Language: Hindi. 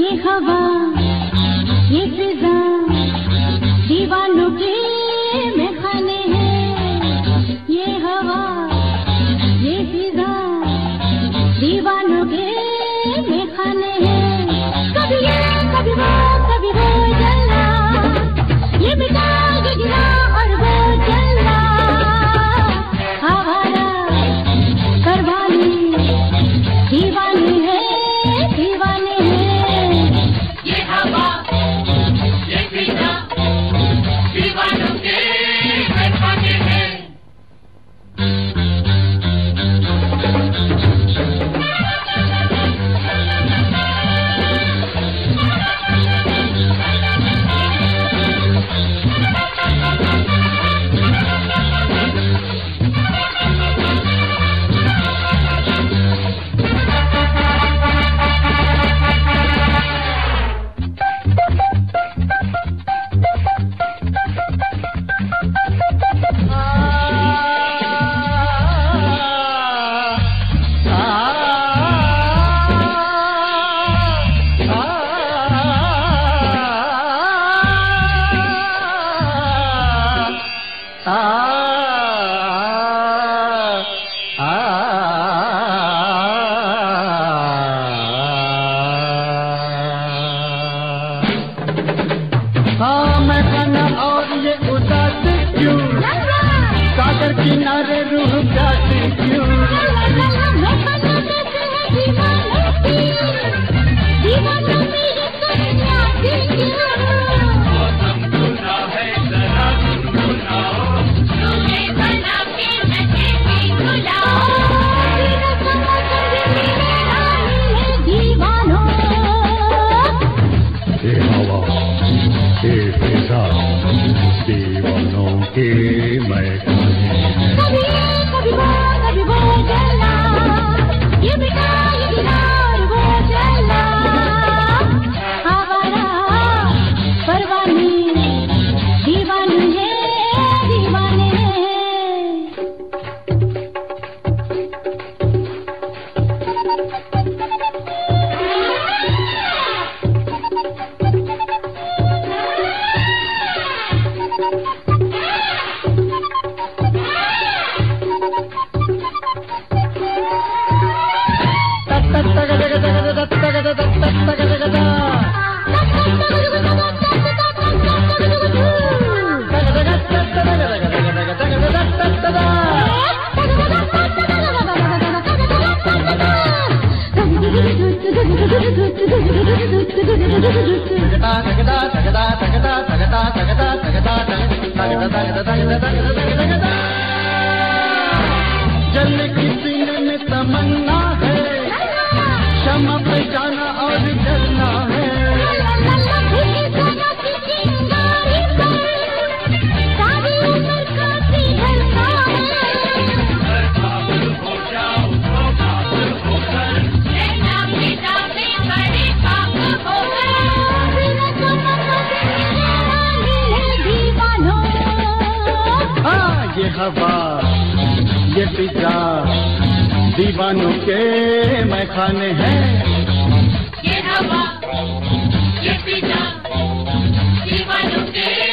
ये हवा ये फिजा दीवानों के महखाने हैं। ये हवा ये फिजा दीवानों के महखाने हैं। कभी ये कभी वो जलना, ये बिता ये गिरा और वो जलना। आवारा करवानी दीवानी है, दीवाने हैं। ये हवा ये फिजा दीवानों के महखाने हैं। हाँ मैं खाना और ये उदास क्यों, सागर किनारे रूह प्यासी क्यों। मौसम खुला है जरा गुनगुनाओ, तुम्हें बना के नशे में घुलाओ। ये हवा ये फिजा दीवानों के महखाने हैं। कभी वो जलना, ये बिना ये गिरा और वो जलना। आवारा परवानी दीवानी है, दीवाने हैं। जलने की सीने में तमन्ना है, शमा पे जाना और जलना है। ये हवा ये फिजा दीवानों के महखाने हैं। ये हवा ये फिजा दीवानों के